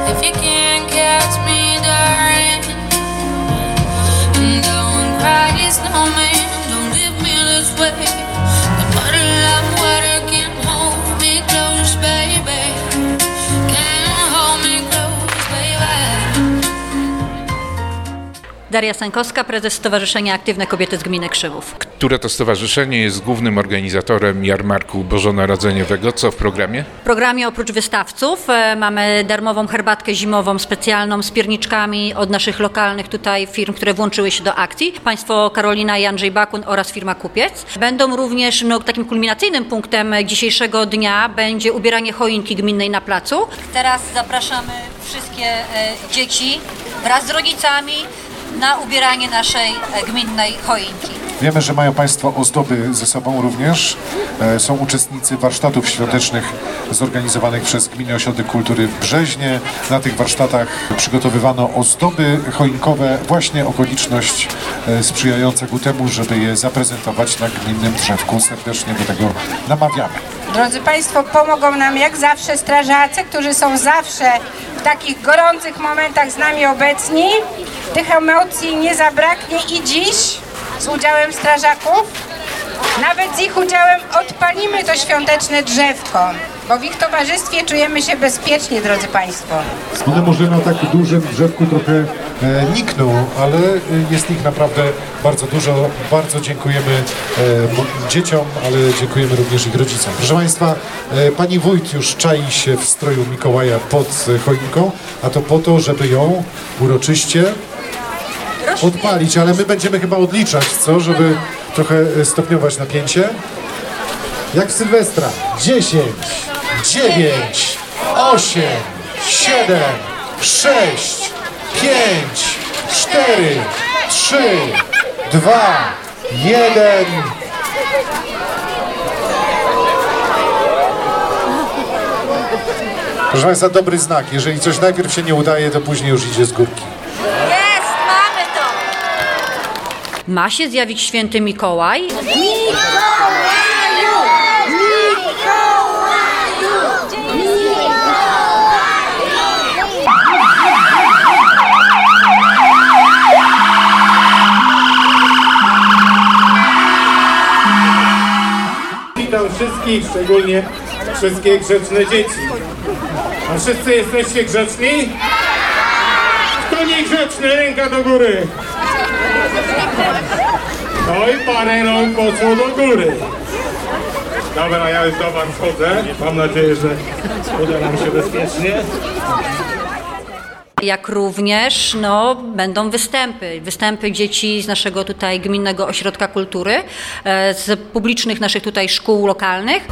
if you can't catch me, darling. And don't cry, snowman, don't leave me this way. The bottle of water can't hold me close, baby. Can't hold me close, baby. Daria Sankowska, prezes Stowarzyszenia Aktywne Kobiety z Gminy Krzywów. Które to stowarzyszenie jest głównym organizatorem jarmarku bożonarodzeniowego? Co w programie? W programie oprócz wystawców mamy darmową herbatkę zimową specjalną z pierniczkami od naszych lokalnych tutaj firm, które włączyły się do akcji. Państwo Karolina i Andrzej Bakun oraz firma Kupiec. Będą również takim kulminacyjnym punktem dzisiejszego dnia będzie ubieranie choinki gminnej na placu. Teraz zapraszamy wszystkie dzieci wraz z rodzicami na ubieranie naszej gminnej choinki. Wiemy, że mają Państwo ozdoby ze sobą również. Są uczestnicy warsztatów świątecznych zorganizowanych przez Gminny Ośrodek Kultury w Brzeźnie. Na tych warsztatach przygotowywano ozdoby choinkowe. Właśnie okoliczność sprzyjająca ku temu, żeby je zaprezentować na gminnym drzewku. Serdecznie do tego namawiamy. Drodzy Państwo, pomogą nam jak zawsze strażacy, którzy są zawsze w takich gorących momentach z nami obecni. Tych emocji nie zabraknie i dziś z udziałem strażaków, nawet z ich udziałem odpalimy to świąteczne drzewko, bo w ich towarzystwie czujemy się bezpiecznie, drodzy Państwo. One może na tak dużym drzewku trochę nikną, ale jest ich naprawdę bardzo dużo. Bardzo dziękujemy dzieciom, ale dziękujemy również ich rodzicom. Proszę Państwa, pani wójt już czai się w stroju Mikołaja pod choinką, a to po to, żeby ją uroczyście odpalić, ale my będziemy chyba odliczać, co? Żeby trochę stopniować napięcie. Jak w Sylwestra. 10, 9, 8, 7, 6, 5, 4, 3, 2, 1. Proszę Państwa, dobry znak. Jeżeli coś najpierw się nie udaje, to później już idzie z górki. Ma się zjawić święty Mikołaj. Witam wszystkich, szczególnie wszystkie grzeczne dzieci. A wszyscy jesteście grzeczni? Kto niegrzeczny, ręka do góry. Oj, parę rąk poszło do góry. Dobra, ja już do was wchodzę. Mam nadzieję, że uda nam się bezpiecznie. Jak również będą występy dzieci z naszego tutaj Gminnego Ośrodka Kultury, z publicznych naszych tutaj szkół lokalnych.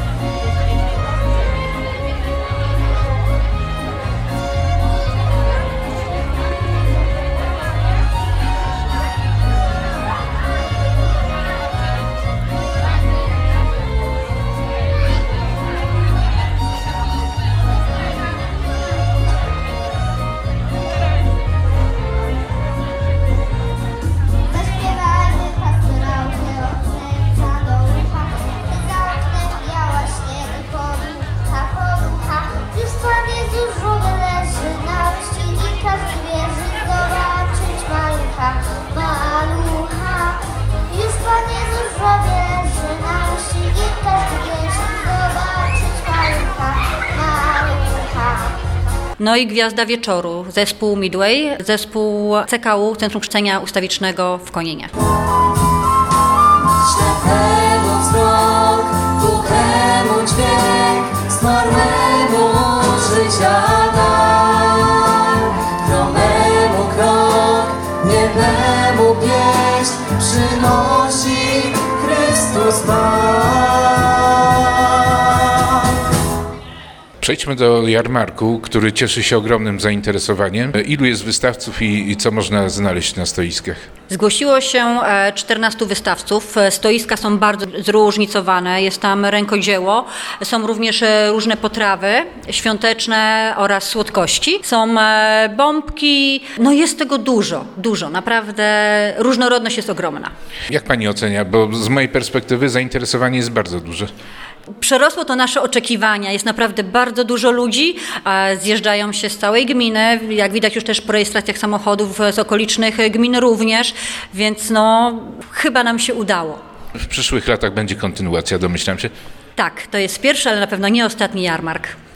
No i gwiazda wieczoru, zespół Midway, zespół CKU, Centrum Kształcenia Ustawicznego w Koninie. Ślepemu wzrok, głuchemu dźwięk, zmarłemu życia dar, chromemu krok, niememu pieśń przynosi Chrystus Pan. Przejdźmy do jarmarku, który cieszy się ogromnym zainteresowaniem. Ilu jest wystawców i co można znaleźć na stoiskach? Zgłosiło się 14 wystawców. Stoiska są bardzo zróżnicowane. Jest tam rękodzieło, są również różne potrawy świąteczne oraz słodkości. Są bombki, jest tego dużo. Naprawdę różnorodność jest ogromna. Jak pani ocenia? Bo z mojej perspektywy zainteresowanie jest bardzo duże. Przerosło to nasze oczekiwania. Jest naprawdę bardzo dużo ludzi, zjeżdżają się z całej gminy, jak widać już też po rejestracjach samochodów z okolicznych gmin również, więc no chyba nam się udało. W przyszłych latach będzie kontynuacja, domyślam się. Tak, to jest pierwszy, ale na pewno nie ostatni jarmark.